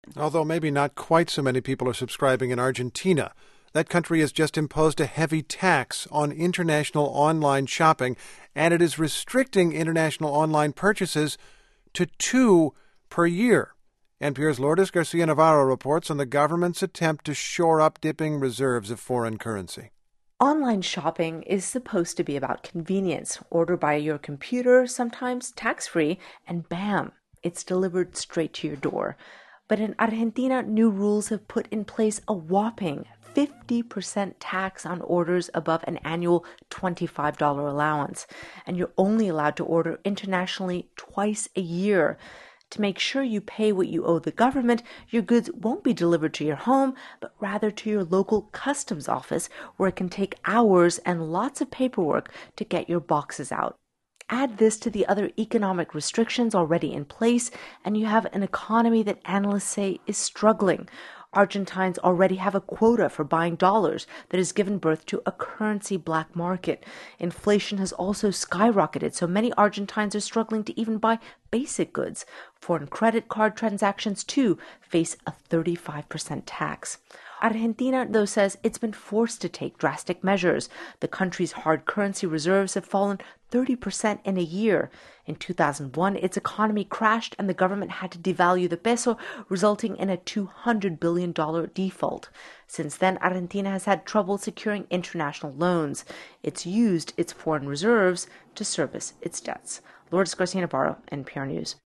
Although maybe not quite so many people are subscribing in Argentina. That country has just imposed a heavy tax on international online shopping, and it is restricting international online purchases to 2 per year. NPR's Lourdes Garcia Navarro reports on the government's attempt to shore up dipping reserves of foreign currency. Online shopping is supposed to be about convenience. Order by your computer, sometimes tax-free, and bam, it's delivered straight to your door. But in Argentina, new rules have put in place a whopping 50% tax on orders above an annual $25 allowance. And you're only allowed to order internationally twice a year. To make sure you pay what you owe the government, your goods won't be delivered to your home, but rather to your local customs office, where it can take hours and lots of paperwork to get your boxes out. Add this to the other economic restrictions already in place, and you have an economy that analysts say is struggling. Argentines already have a quota for buying dollars that has given birth to a currency black market. Inflation has also skyrocketed, so many Argentines are struggling to even buy basic goods. Foreign credit card transactions, too, face a 35% tax. Argentina, though, says it's been forced to take drastic measures. The country's hard currency reserves have fallen 30% in a year. In 2001, its economy crashed and the government had to devalue the peso, resulting in a $200 billion default. Since then, Argentina has had trouble securing international loans. It's used its foreign reserves to service its debts. Lourdes Garcia Navarro, NPR News.